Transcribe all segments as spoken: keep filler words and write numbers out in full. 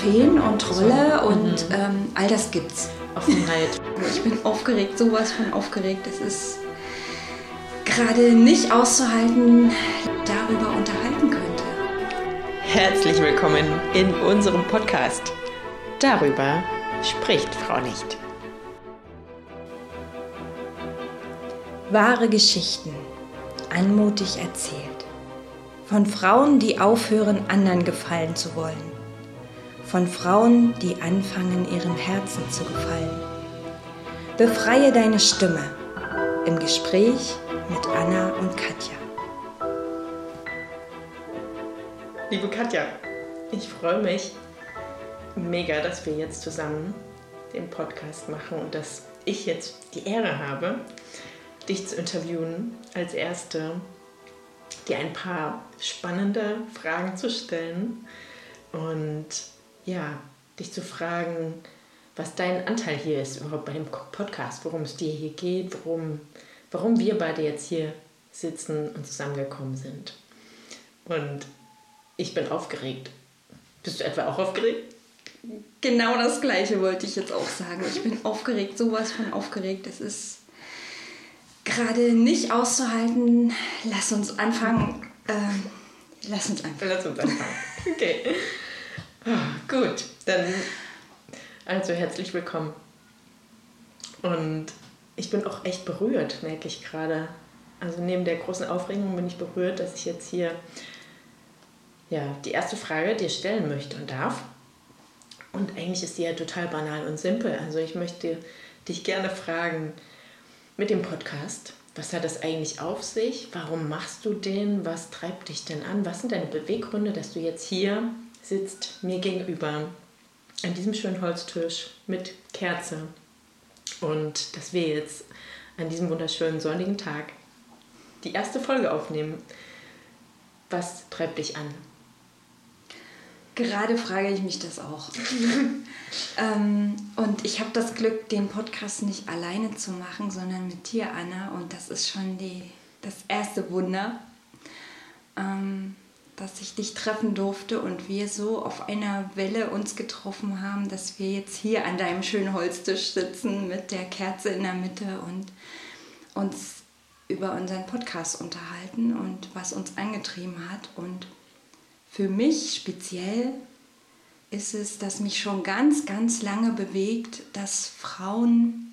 Pen und Trolle und mhm. ähm, all das gibt's. Offenheit. Ich bin aufgeregt, sowas von aufgeregt. Es ist gerade nicht auszuhalten, darüber unterhalten könnte. Herzlich willkommen in unserem Podcast. Darüber spricht Frau nicht. Wahre Geschichten, anmutig erzählt. Von Frauen, die aufhören, anderen gefallen zu wollen. Von Frauen, die anfangen, ihrem Herzen zu gefallen. Befreie deine Stimme im Gespräch mit Anna und Katja. Liebe Katja, ich freue mich mega, dass wir jetzt zusammen den Podcast machen und dass ich jetzt die Ehre habe, dich zu interviewen als Erste, dir ein paar spannende Fragen zu stellen und ja, dich zu fragen, was dein Anteil hier ist überhaupt bei dem Podcast, worum es dir hier geht, worum, warum wir beide jetzt hier sitzen und zusammengekommen sind. Und ich bin aufgeregt. Bist du etwa auch aufgeregt? Genau das Gleiche wollte ich jetzt auch sagen. Ich bin aufgeregt, sowas von aufgeregt. Es ist gerade nicht auszuhalten. Lass uns anfangen. Ähm, lass uns anfangen. Lass uns anfangen. Okay. Oh, gut, dann also herzlich willkommen. Und ich bin auch echt berührt, merke ich gerade. Also neben der großen Aufregung bin ich berührt, dass ich jetzt hier ja, die erste Frage dir stellen möchte und darf. Und eigentlich ist die ja total banal und simpel. Also ich möchte dich gerne fragen mit dem Podcast, was hat das eigentlich auf sich? Warum machst du den? Was treibt dich denn an? Was sind deine Beweggründe, dass du jetzt hier sitzt, mir gegenüber, an diesem schönen Holztisch mit Kerze und dass wir jetzt an diesem wunderschönen sonnigen Tag die erste Folge aufnehmen? Was treibt dich an? Gerade frage ich mich das auch. ähm, und ich habe das Glück, den Podcast nicht alleine zu machen, sondern mit dir, Anna. Und das ist schon die, das erste Wunder, ähm, dass ich dich treffen durfte und wir so auf einer Welle uns getroffen haben, dass wir jetzt hier an deinem schönen Holztisch sitzen mit der Kerze in der Mitte und uns über unseren Podcast unterhalten und was uns angetrieben hat. Und für mich speziell ist es, dass mich schon ganz, ganz lange bewegt, dass Frauen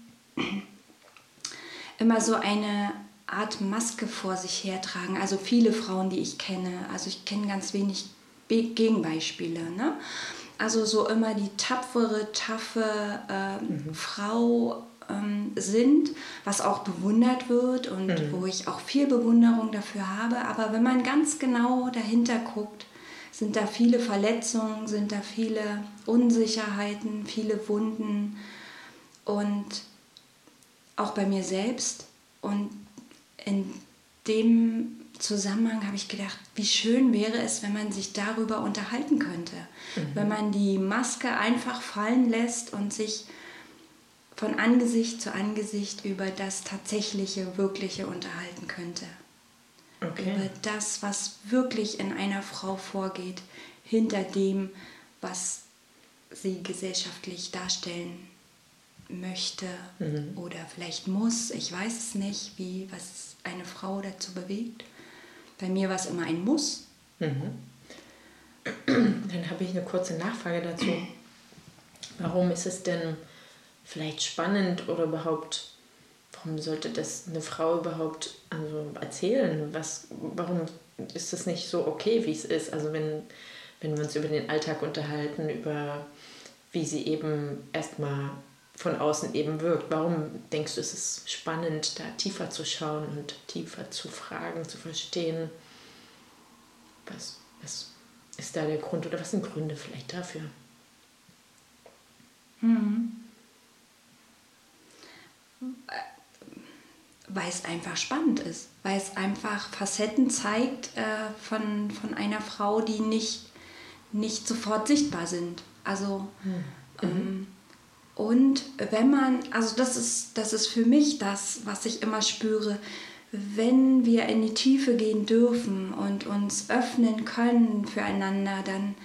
immer so eine Art Maske vor sich hertragen. Also viele Frauen, die ich kenne. Also ich kenne ganz wenig Be- Gegenbeispiele. Ne? Also so immer die tapfere, taffe äh, mhm. Frau ähm, sind, was auch bewundert wird und mhm. wo ich auch viel Bewunderung dafür habe. Aber wenn man ganz genau dahinter guckt, sind da viele Verletzungen, sind da viele Unsicherheiten, viele Wunden und auch bei mir selbst. Und in dem Zusammenhang habe ich gedacht, wie schön wäre es, wenn man sich darüber unterhalten könnte. Mhm. Wenn man die Maske einfach fallen lässt und sich von Angesicht zu Angesicht über das Tatsächliche, Wirkliche unterhalten könnte. Okay. Über das, was wirklich in einer Frau vorgeht, hinter dem, was sie gesellschaftlich darstellen möchte mhm. oder vielleicht muss. Ich weiß es nicht, wie, was eine Frau dazu bewegt. Bei mir war es immer ein Muss. Mhm. Dann habe ich eine kurze Nachfrage dazu. Warum ist es denn vielleicht spannend oder überhaupt, warum sollte das eine Frau überhaupt also erzählen? Was, warum ist es nicht so okay, wie es ist? Also wenn, wenn wir uns über den Alltag unterhalten, über wie sie eben erstmal von außen eben wirkt. Warum denkst du, ist es spannend, da tiefer zu schauen und tiefer zu fragen, zu verstehen? Was, was ist da der Grund oder was sind Gründe vielleicht dafür? Hm. Weil es einfach spannend ist. Weil es einfach Facetten zeigt äh, von, von einer Frau, die nicht, nicht sofort sichtbar sind. Also hm. ähm, und wenn man, also das ist, das ist für mich das, was ich immer spüre, wenn wir in die Tiefe gehen dürfen und uns öffnen können füreinander, dann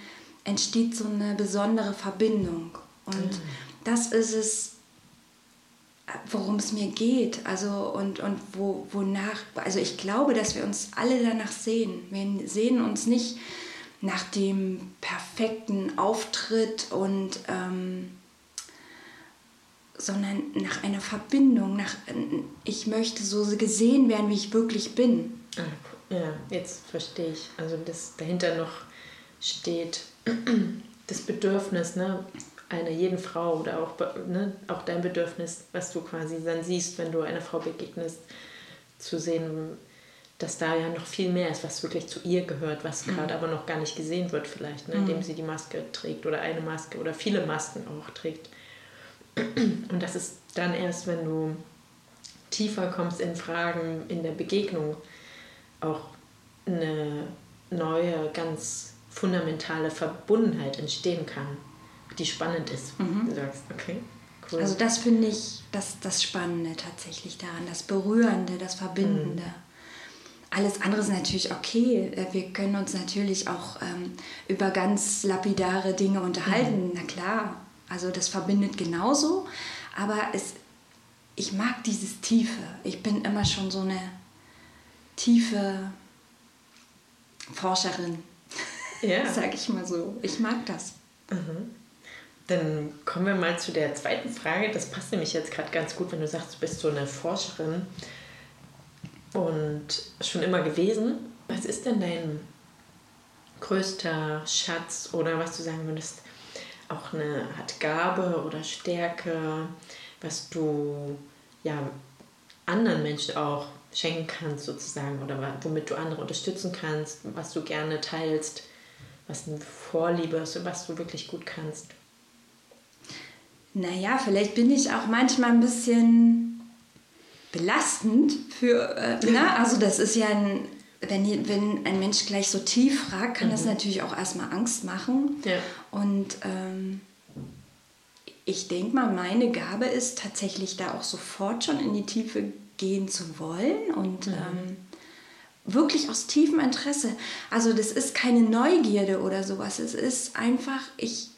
entsteht so eine besondere Verbindung. Und mhm. das ist es, worum es mir geht. Also und, und wo, wonach, also ich glaube, dass wir uns alle danach sehen. Wir sehen uns nicht nach dem perfekten Auftritt und ähm, sondern nach einer Verbindung, nach ich möchte so gesehen werden, wie ich wirklich bin. Ja, jetzt verstehe ich. Also das dahinter noch steht das Bedürfnis, ne, einer jeden Frau oder auch, ne, auch dein Bedürfnis, was du quasi dann siehst, wenn du einer Frau begegnest, zu sehen, dass da ja noch viel mehr ist, was wirklich zu ihr gehört, was gerade mhm. aber noch gar nicht gesehen wird vielleicht, ne, indem sie die Maske trägt oder eine Maske oder viele Masken auch trägt. Und das ist dann erst, wenn du tiefer kommst in Fragen in der Begegnung, auch eine neue, ganz fundamentale Verbundenheit entstehen kann, die spannend ist. Mhm. Du sagst, okay, cool. Also das finde ich das, das Spannende tatsächlich daran, das Berührende, das Verbindende. Mhm. Alles andere ist natürlich okay. Wir können uns natürlich auch ähm, über ganz lapidare Dinge unterhalten, mhm. na klar. Also das verbindet genauso, aber es, ich mag dieses Tiefe. Ich bin immer schon so eine tiefe Forscherin, ja. sag ich mal so. Ich mag das. Mhm. Dann kommen wir mal zu der zweiten Frage. Das passt nämlich jetzt gerade ganz gut, wenn du sagst, du bist so eine Forscherin und schon immer gewesen. Was ist denn dein größter Schatz oder was du sagen würdest, auch eine Art Gabe oder Stärke, was du ja anderen Menschen auch schenken kannst sozusagen oder womit du andere unterstützen kannst, was du gerne teilst, was eine Vorliebe ist und was du wirklich gut kannst? Naja, vielleicht bin ich auch manchmal ein bisschen belastend für, äh, na, also das ist ja ein, wenn, wenn ein Mensch gleich so tief fragt, kann mhm. das natürlich auch erstmal Angst machen. Ja. Und ähm, ich denke mal, meine Gabe ist tatsächlich da auch sofort schon in die Tiefe gehen zu wollen und mhm. ähm, wirklich aus tiefem Interesse. Also das ist keine Neugierde oder sowas. Es ist einfach, ich,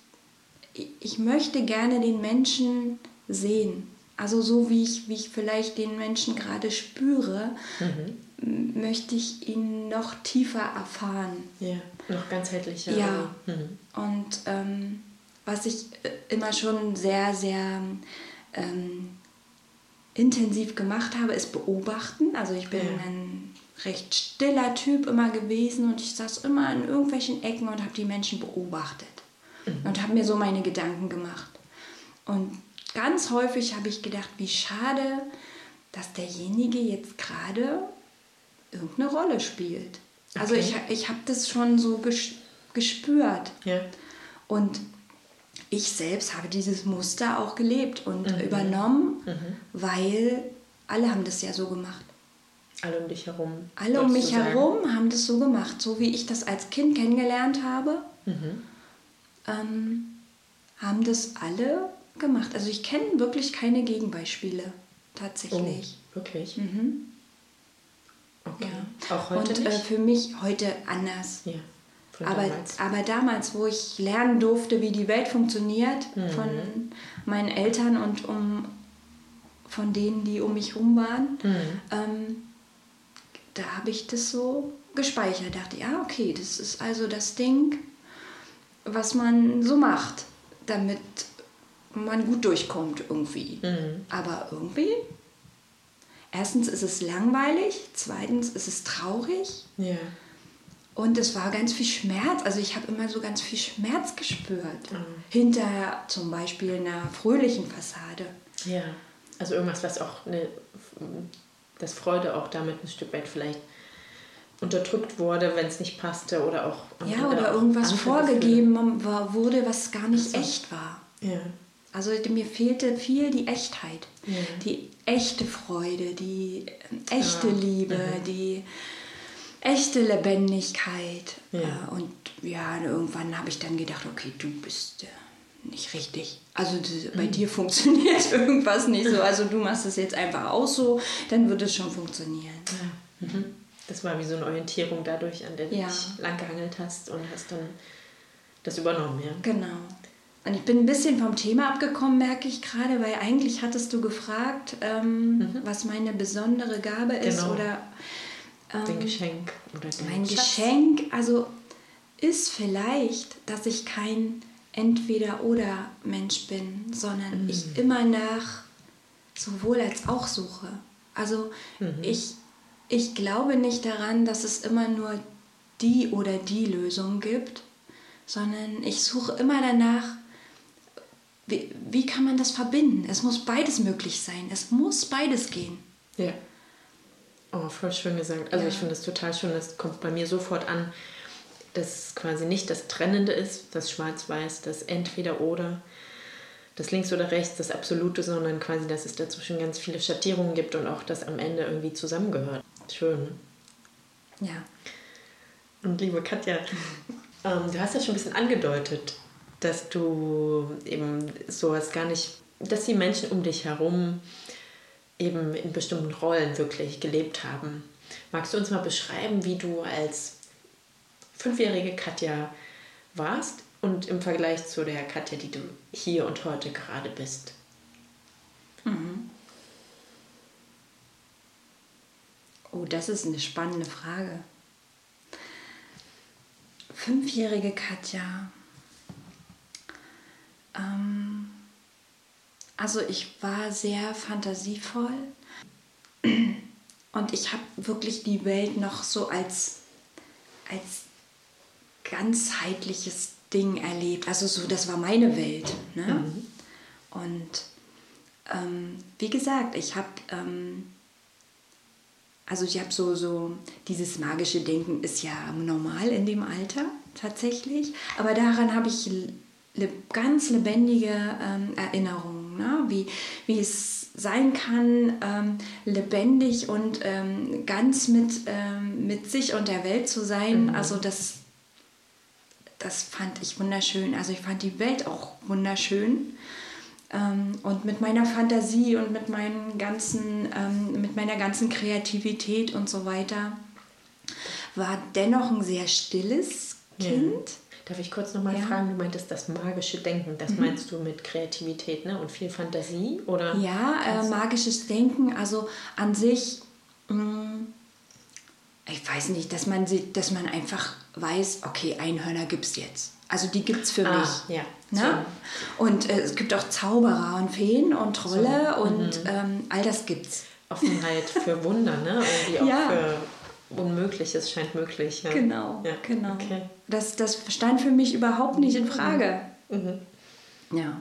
ich möchte gerne den Menschen sehen. Also so wie ich, wie ich vielleicht den Menschen gerade spüre, mhm. möchte ich ihn noch tiefer erfahren. Ja, noch ganzheitlicher. Ja, mhm. und ähm, was ich immer schon sehr, sehr ähm, intensiv gemacht habe, ist beobachten. Also ich bin ja. ein recht stiller Typ immer gewesen und ich saß immer in irgendwelchen Ecken und habe die Menschen beobachtet mhm. und habe mir so meine Gedanken gemacht. Und ganz häufig habe ich gedacht, wie schade, dass derjenige jetzt gerade irgendeine Rolle spielt. Okay. Also ich, ich habe das schon so ges- gespürt. Ja. Und ich selbst habe dieses Muster auch gelebt und mhm. übernommen, mhm. weil alle haben das ja so gemacht. Alle um dich herum. Alle um mich herum haben das so gemacht, so wie ich das als Kind kennengelernt habe, mhm. ähm, haben das alle gemacht. Also ich kenne wirklich keine Gegenbeispiele, tatsächlich. Oh, wirklich? Mhm. Okay. Ja. Auch heute Und nicht? Äh, für mich heute anders. Ja. Aber damals. aber damals, wo ich lernen durfte, wie die Welt funktioniert, mhm. von meinen Eltern und um, von denen, die um mich herum waren, mhm. ähm, da habe ich das so gespeichert. Dachte, ja, okay, das ist also das Ding, was man so macht, damit man gut durchkommt irgendwie. Mhm. Aber irgendwie, erstens ist es langweilig, zweitens ist es traurig. Ja. Und es war ganz viel Schmerz. Also ich habe immer so ganz viel Schmerz gespürt. Mhm. Hinter zum Beispiel einer fröhlichen Fassade. Ja, also irgendwas, was auch eine, das Freude auch damit ein Stück weit vielleicht unterdrückt wurde, wenn es nicht passte oder auch... Ja, oder, oder irgendwas vorgegeben war, wurde, was gar nicht also, echt war. Ja. Also mir fehlte viel die Echtheit. Ja. Die echte Freude, die echte ja. Liebe, mhm. die... echte Lebendigkeit. Ja. Und ja, irgendwann habe ich dann gedacht, okay, du bist äh, nicht richtig. Also das, bei mhm. dir funktioniert irgendwas nicht so. Also du machst es jetzt einfach auch so, dann wird es schon funktionieren. Ja. Mhm. Das war wie so eine Orientierung dadurch, an der du ja. dich lang gehangelt hast und hast dann das übernommen, ja. Genau. Und ich bin ein bisschen vom Thema abgekommen, merke ich gerade, weil eigentlich hattest du gefragt, ähm, mhm. was meine besondere Gabe ist. Genau. Oder ähm, dein Geschenk. Oder mein Schatz. Geschenk, also ist vielleicht, dass ich kein Entweder-oder-Mensch bin, sondern mhm. ich immer nach sowohl als auch suche. Also mhm. ich, ich glaube nicht daran, dass es immer nur die oder die Lösung gibt, sondern ich suche immer danach, wie, wie kann man das verbinden? Es muss beides möglich sein. Es muss beides gehen. Ja. Oh, voll schön gesagt. Also ja. ich finde es total schön, das kommt bei mir sofort an, dass quasi nicht das Trennende ist, das Schwarz-Weiß, das Entweder-Oder, das Links oder Rechts, das Absolute, sondern quasi, dass es dazwischen ganz viele Schattierungen gibt und auch das am Ende irgendwie zusammengehört. Schön. Ja. Und liebe Katja, ähm, du hast ja schon ein bisschen angedeutet, dass du eben sowas gar nicht, dass die Menschen um dich herum eben in bestimmten Rollen wirklich gelebt haben. Magst du uns mal beschreiben, wie du als fünfjährige Katja warst und im Vergleich zu der Katja, die du hier und heute gerade bist? Mhm. Oh, das ist eine spannende Frage. Fünfjährige Katja. Ähm, also ich war sehr fantasievoll und ich habe wirklich die Welt noch so als, als ganzheitliches Ding erlebt. Also so, das war meine Welt. Ne? Mhm. Und ähm, wie gesagt, ich habe ähm, also ich habe so, so, dieses magische Denken ist ja normal in dem Alter tatsächlich, aber daran habe ich le- ganz lebendige ähm, Erinnerungen, ne? wie, wie es sein kann, ähm, lebendig und ähm, ganz mit, ähm, mit sich und der Welt zu sein. Mhm. Also das, das fand ich wunderschön. Also ich fand die Welt auch wunderschön. Ähm, und mit meiner Fantasie und mit, meinen ganzen, ähm, mit meiner ganzen Kreativität und so weiter war dennoch ein sehr stilles Kind. Ja. Darf ich kurz nochmal ja. fragen, du meintest das magische Denken, das mhm. meinst du mit Kreativität, ne? Und viel Fantasie? Oder ja, äh, magisches Denken, also an sich, mh, ich weiß nicht, dass man, dass man einfach weiß, okay, Einhörner gibt es jetzt. Also die gibt es für ah, mich. Ja. Ne? So. Und äh, es gibt auch Zauberer und Feen und Trolle so. und mhm. ähm, all das gibt's. Offenheit für Wunder, ne? Irgendwie auch ja. für Unmögliches scheint möglich. Ja. Genau, ja. genau. Okay. Das, das stand für mich überhaupt nicht in Frage. Mhm. Ja.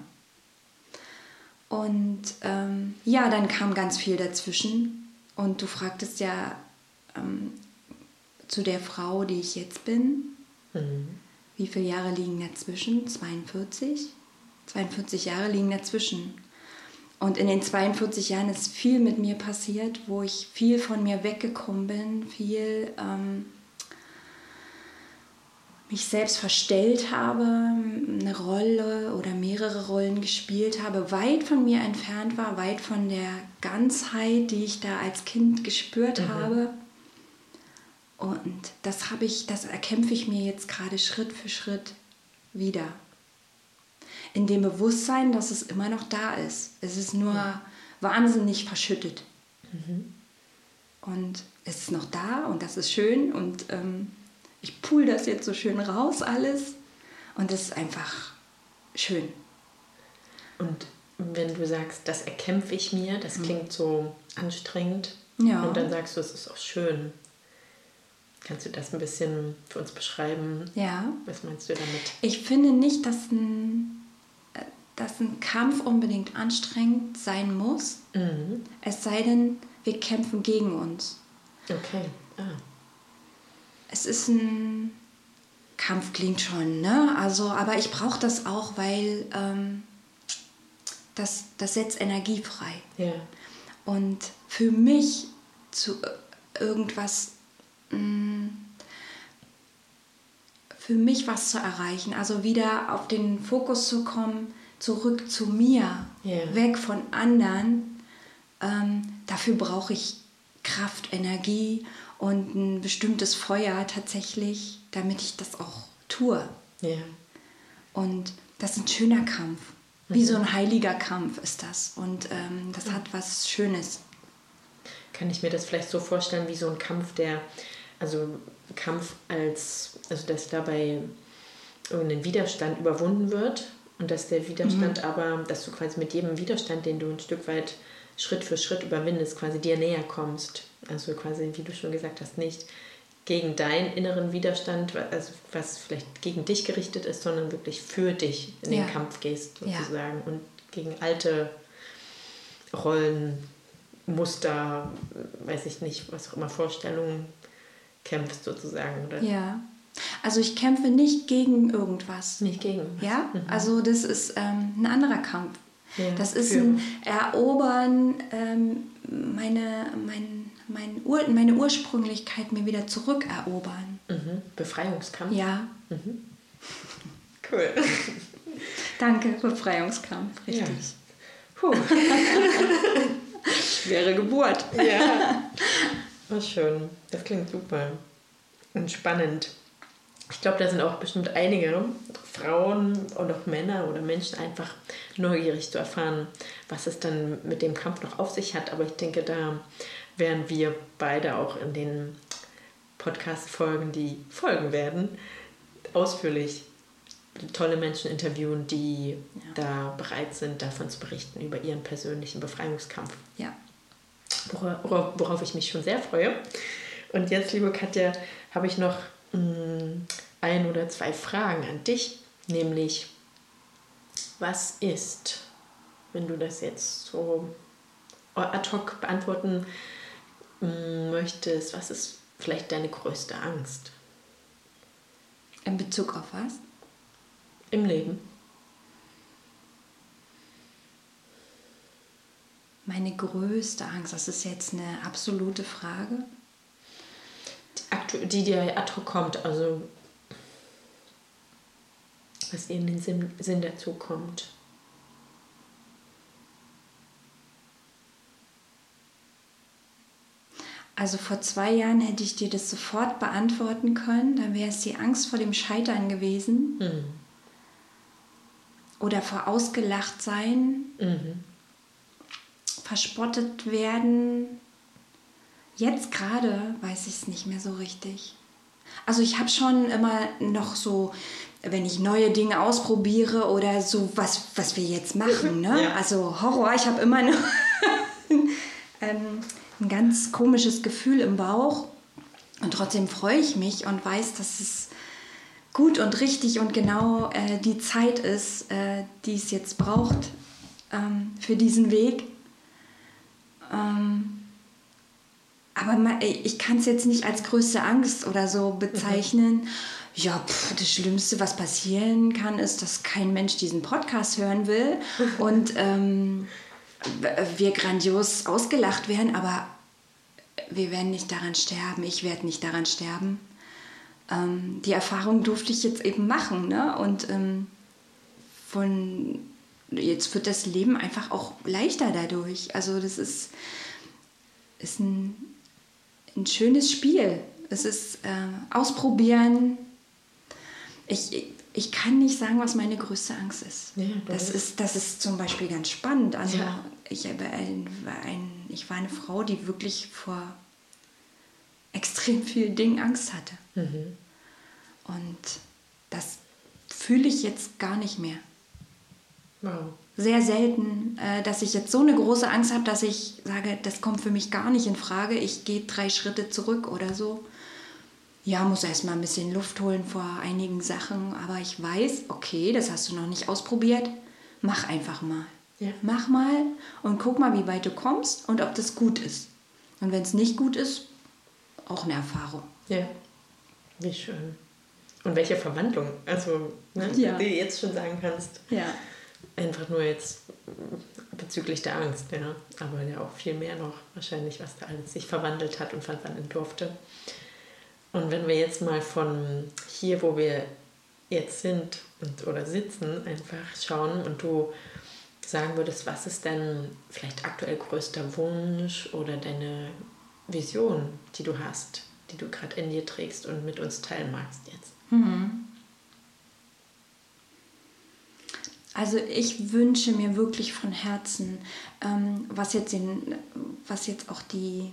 Und ähm, ja, dann kam ganz viel dazwischen. Und du fragtest ja ähm, zu der Frau, die ich jetzt bin, mhm. wie viele Jahre liegen dazwischen? zweiundvierzig? zweiundvierzig Jahre liegen dazwischen. Und in den zweiundvierzig Jahren ist viel mit mir passiert, wo ich viel von mir weggekommen bin, viel ähm, mich selbst verstellt habe, eine Rolle oder mehrere Rollen gespielt habe, weit von mir entfernt war, weit von der Ganzheit, die ich da als Kind gespürt mhm. habe. Und das habe ich, das erkämpfe ich mir jetzt gerade Schritt für Schritt wieder. In dem Bewusstsein, dass es immer noch da ist. Es ist nur ja. wahnsinnig verschüttet. Mhm. Und es ist noch da und das ist schön und ähm, ich pool das jetzt so schön raus alles und das ist einfach schön. Und wenn du sagst, das erkämpfe ich mir, das klingt mhm. so anstrengend ja. und dann sagst du, es ist auch schön. Kannst du das ein bisschen für uns beschreiben? Ja. Was meinst du damit? Ich finde nicht, dass ein, dass ein Kampf unbedingt anstrengend sein muss. Mhm. Es sei denn, wir kämpfen gegen uns. Okay. Ah. Es ist ein Kampf, klingt schon, ne? Also, aber ich brauche das auch, weil ähm, das, das setzt Energie frei. Ja. Und für mich zu irgendwas für mich was zu erreichen, also wieder auf den Fokus zu kommen, zurück zu mir, yeah. weg von anderen, ähm, dafür brauche ich Kraft, Energie und ein bestimmtes Feuer tatsächlich, damit ich das auch tue. Yeah. Und das ist ein schöner Kampf. Wie mhm. so ein heiliger Kampf ist das. Und ähm, das hat was Schönes. Kann ich mir das vielleicht so vorstellen, wie so ein Kampf, der, also Kampf als, also dass dabei irgendein Widerstand überwunden wird und dass der Widerstand mhm. aber, dass du quasi mit jedem Widerstand, den du ein Stück weit Schritt für Schritt überwindest, quasi dir näher kommst. Also quasi, wie du schon gesagt hast, nicht gegen deinen inneren Widerstand, also was vielleicht gegen dich gerichtet ist, sondern wirklich für dich in den ja. Kampf gehst, sozusagen. Ja. Und gegen alte Rollen, Muster, weiß ich nicht, was auch immer, Vorstellungen kämpfst sozusagen, oder? Ja, also ich kämpfe nicht gegen irgendwas. Nicht gegen was. Ja, mhm. also das ist ähm, ein anderer Kampf. Ja, das ist für. ein Erobern, ähm, meine, mein, mein Ur, meine Ursprünglichkeit mir wieder zurückerobern. Mhm. Befreiungskampf? Ja. Mhm. Cool. Danke, Befreiungskampf, richtig. Ja. Puh. Schwere Geburt. Ja. Oh, schön. Das klingt super. Und spannend. Ich glaube, da sind auch bestimmt einige Frauen und auch Männer oder Menschen einfach neugierig zu erfahren, was es dann mit dem Kampf noch auf sich hat. Aber ich denke, da werden wir beide auch in den Podcast-Folgen, die folgen werden, ausführlich tolle Menschen interviewen, die ja. da bereit sind, davon zu berichten, über ihren persönlichen Befreiungskampf. Ja. Worauf, worauf ich mich schon sehr freue. Und jetzt, liebe Katja, habe ich noch mh, ein oder zwei Fragen an dich, nämlich, was ist, wenn du das jetzt so ad hoc beantworten mh, möchtest, was ist vielleicht deine größte Angst? In Bezug auf was? Im Leben. Meine größte Angst, das ist jetzt eine absolute Frage. Die dir ad hoc kommt, also was dir in den Sinn, Sinn dazu kommt. Also vor zwei Jahren hätte ich dir das sofort beantworten können. Dann wäre es die Angst vor dem Scheitern gewesen. Mhm. Oder vor ausgelacht sein. Mhm. Verspottet werden. Jetzt gerade weiß ich es nicht mehr so richtig. Also ich habe schon immer noch so, wenn ich neue Dinge ausprobiere oder so, was, was wir jetzt machen, ne? Ja. Also Horror, ich habe immer noch ähm, ein ganz komisches Gefühl im Bauch und trotzdem freue ich mich und weiß, dass es gut und richtig und genau äh, die Zeit ist, äh, die es jetzt braucht ähm, für diesen Weg. Ähm, aber ich kann es jetzt nicht als größte Angst oder so bezeichnen. Mhm. Ja, pff, das Schlimmste, was passieren kann, ist, dass kein Mensch diesen Podcast hören will und ähm, wir grandios ausgelacht werden, aber wir werden nicht daran sterben. Ich werde nicht daran sterben. Ähm, die Erfahrung durfte ich jetzt eben machen, ne? Und ähm, von jetzt wird das Leben einfach auch leichter dadurch. Also das ist, ist ein, ein schönes Spiel. Es ist äh, ausprobieren. Ich, ich, ich kann nicht sagen, was meine größte Angst ist. Ja, das, ist das ist zum Beispiel ganz spannend. Also ja. ich, ein, ein, ich war eine Frau, die wirklich vor extrem vielen Dingen Angst hatte. Mhm. Und das fühle ich jetzt gar nicht mehr. Wow. Sehr selten, äh, dass ich jetzt so eine große Angst habe, dass ich sage, das kommt für mich gar nicht in Frage. Ich gehe drei Schritte zurück oder so. Ja, muss erst mal ein bisschen Luft holen vor einigen Sachen. Aber ich weiß, okay, das hast du noch nicht ausprobiert. Mach einfach mal. Ja. Mach mal und guck mal, wie weit du kommst und ob das gut ist. Und wenn es nicht gut ist, auch eine Erfahrung. Ja, wie schön. Und welche Verwandlung, also ne, ja. die du jetzt schon sagen kannst. Ja. Einfach nur jetzt bezüglich der Angst, ja. Aber ja auch viel mehr noch wahrscheinlich, was da alles sich verwandelt hat und verwandeln durfte. Und wenn wir jetzt mal von hier, wo wir jetzt sind und, oder sitzen, einfach schauen und du sagen würdest, was ist denn vielleicht aktuell größter Wunsch oder deine Vision, die du hast, die du gerade in dir trägst und mit uns teilen magst jetzt? Mhm. Also ich wünsche mir wirklich von Herzen, ähm, was jetzt den, was jetzt auch die,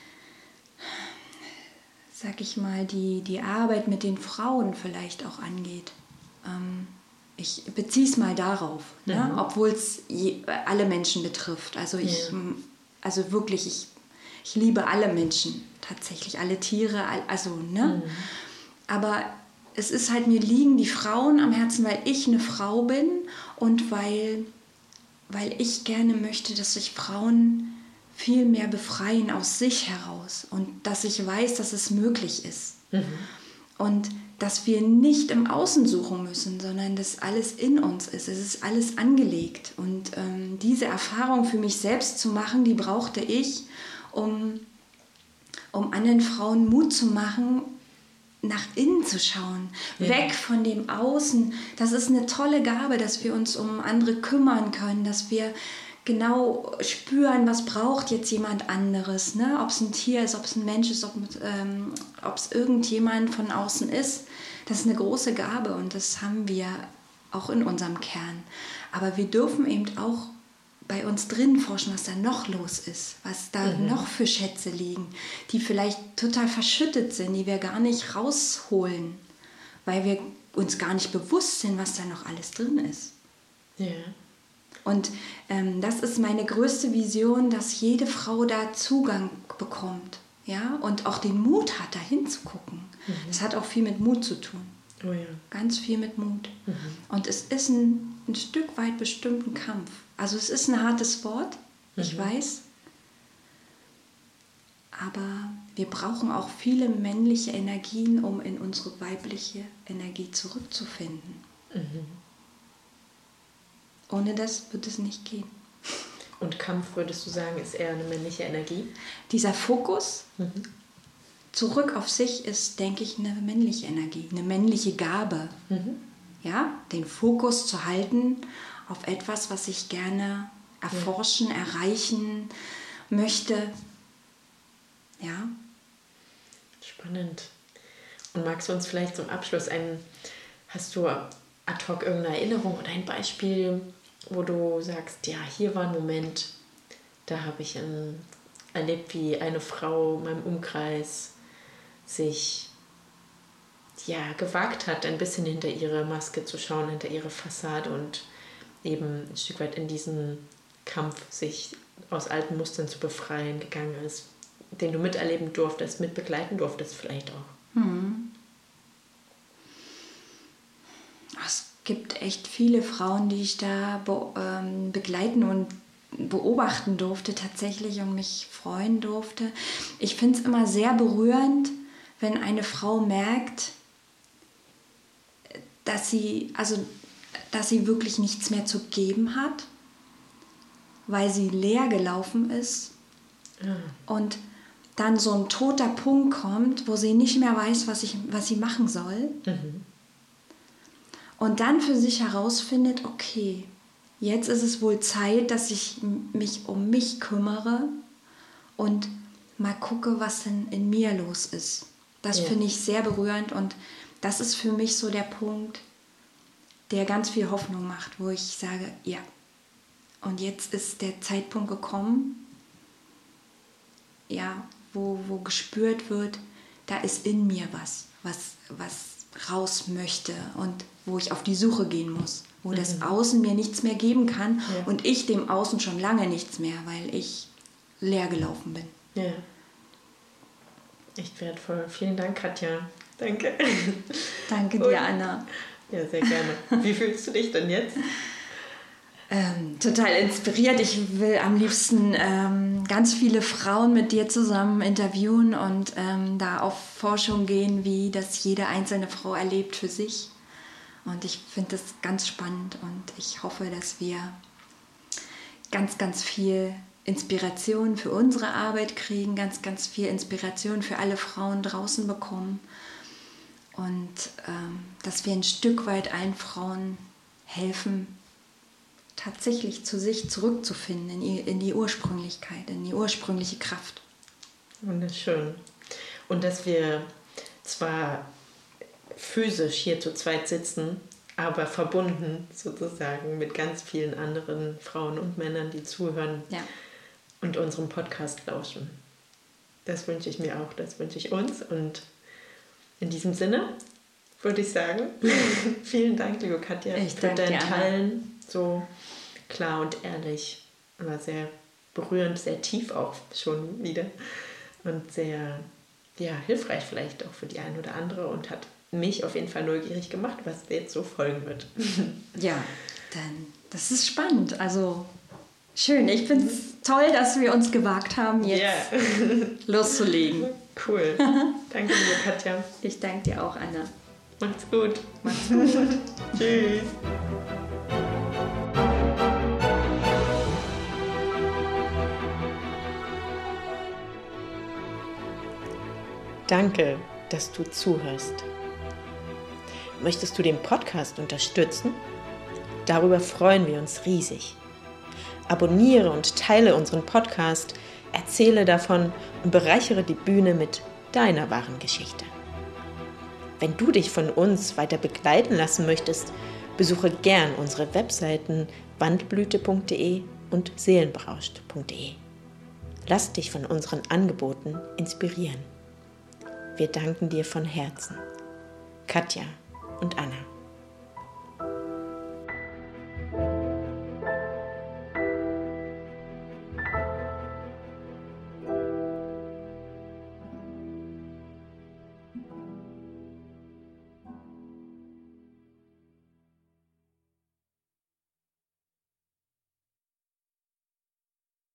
sag ich mal, die, die Arbeit mit den Frauen vielleicht auch angeht. Ähm, ich beziehe es mal darauf, mhm. ne? Obwohl es alle Menschen betrifft. Also ich, ja. also wirklich, ich, ich liebe alle Menschen, tatsächlich alle Tiere, also, ne? Mhm. Aber es ist halt, mir liegen die Frauen am Herzen, weil ich eine Frau bin und weil, weil ich gerne möchte, dass sich Frauen viel mehr befreien aus sich heraus und dass ich weiß, dass es möglich ist. Mhm. Und dass wir nicht im Außen suchen müssen, sondern dass alles in uns ist. Es ist alles angelegt. Und ähm, diese Erfahrung für mich selbst zu machen, die brauchte ich, um, um anderen Frauen Mut zu machen, nach innen zu schauen, ja. Weg von dem Außen. Das ist eine tolle Gabe, dass wir uns um andere kümmern können, dass wir genau spüren, was braucht jetzt jemand anderes, ne? Ob es ein Tier ist, ob es ein Mensch ist, ob ähm, es irgendjemand von außen ist. Das ist eine große Gabe und das haben wir auch in unserem Kern. Aber wir dürfen eben auch bei uns drin forschen, was da noch los ist, was da mhm. noch für Schätze liegen, die vielleicht total verschüttet sind, die wir gar nicht rausholen, weil wir uns gar nicht bewusst sind, was da noch alles drin ist. Ja. Und ähm, das ist meine größte Vision, dass jede Frau da Zugang bekommt, ja, und auch den Mut hat, da hinzugucken. Mhm. Das hat auch viel mit Mut zu tun. Oh ja. Ganz viel mit Mut. Mhm. Und es ist ein, ein Stück weit bestimmt ein Kampf. Also es ist ein hartes Wort, ich mhm. weiß. Aber wir brauchen auch viele männliche Energien, um in unsere weibliche Energie zurückzufinden. Mhm. Ohne das wird es nicht gehen. Und Kampf, würdest du sagen, ist eher eine männliche Energie? Dieser Fokus mhm. zurück auf sich ist, denke ich, eine männliche Energie, eine männliche Gabe. Mhm. Ja, den Fokus zu halten auf etwas, was ich gerne erforschen, ja. erreichen möchte. Ja. Spannend. Und magst du uns vielleicht zum Abschluss ein, hast du ad hoc irgendeine Erinnerung oder ein Beispiel, wo du sagst, ja, hier war ein Moment, da habe ich ein, erlebt, wie eine Frau in meinem Umkreis sich ja, gewagt hat, ein bisschen hinter ihre Maske zu schauen, hinter ihre Fassade und eben ein Stück weit in diesen Kampf, sich aus alten Mustern zu befreien, gegangen ist, den du miterleben durftest, mitbegleiten durftest vielleicht auch. Hm. Es gibt echt viele Frauen, die ich da be- ähm, begleiten und beobachten durfte tatsächlich und mich freuen durfte. Ich finde es immer sehr berührend, wenn eine Frau merkt, dass sie, also, dass sie wirklich nichts mehr zu geben hat, weil sie leer gelaufen ist mhm. und dann so ein toter Punkt kommt, wo sie nicht mehr weiß, was, ich, was sie machen soll. Mhm. Und dann für sich herausfindet, okay, jetzt ist es wohl Zeit, dass ich mich um mich kümmere und mal gucke, was denn in mir los ist. Das ja. finde ich sehr berührend und das ist für mich so der Punkt, der ganz viel Hoffnung macht, wo ich sage, ja, und jetzt ist der Zeitpunkt gekommen, ja, wo, wo gespürt wird, da ist in mir was, was, was raus möchte und wo ich auf die Suche gehen muss, wo mhm. das Außen mir nichts mehr geben kann ja. und ich dem Außen schon lange nichts mehr, weil ich leer gelaufen bin. Ja. Echt wertvoll. Vielen Dank, Katja. Danke. Danke dir, und, Anna. Ja, sehr gerne. Wie fühlst du dich denn jetzt? Ähm, total inspiriert. Ich will am liebsten ähm, ganz viele Frauen mit dir zusammen interviewen und ähm, da auf Forschung gehen, wie das jede einzelne Frau erlebt für sich. Und ich finde das ganz spannend und ich hoffe, dass wir ganz, ganz viel Inspiration für unsere Arbeit kriegen, ganz, ganz viel Inspiration für alle Frauen draußen bekommen und ähm, dass wir ein Stück weit allen Frauen helfen, tatsächlich zu sich zurückzufinden, in die, in die Ursprünglichkeit, in die ursprüngliche Kraft. Wunderschön. Und dass wir zwar physisch hier zu zweit sitzen, aber verbunden sozusagen mit ganz vielen anderen Frauen und Männern, die zuhören ja. und unserem Podcast lauschen. Das wünsche ich mir auch, das wünsche ich uns. Und in diesem Sinne würde ich sagen, vielen Dank, liebe Katja, ich für dein dir, Teilen. So klar und ehrlich, aber sehr berührend, sehr tief auch schon wieder. Und sehr ja, hilfreich vielleicht auch für die eine oder andere und hat mich auf jeden Fall neugierig gemacht, was jetzt so folgen wird. Ja, dann, das ist spannend. Also schön. Ich finde es toll, dass wir uns gewagt haben, jetzt yeah. loszulegen. Cool. Danke dir, Katja. Ich danke dir auch, Anna. Macht's gut. Macht's gut. Tschüss. Danke, dass du zuhörst. Möchtest du den Podcast unterstützen? Darüber freuen wir uns riesig. Abonniere und teile unseren Podcast, erzähle davon und bereichere die Bühne mit deiner wahren Geschichte. Wenn du dich von uns weiter begleiten lassen möchtest, besuche gern unsere Webseiten wandblüte punkt de und seelenberauscht punkt de. Lass dich von unseren Angeboten inspirieren. Wir danken dir von Herzen. Katja und Anna.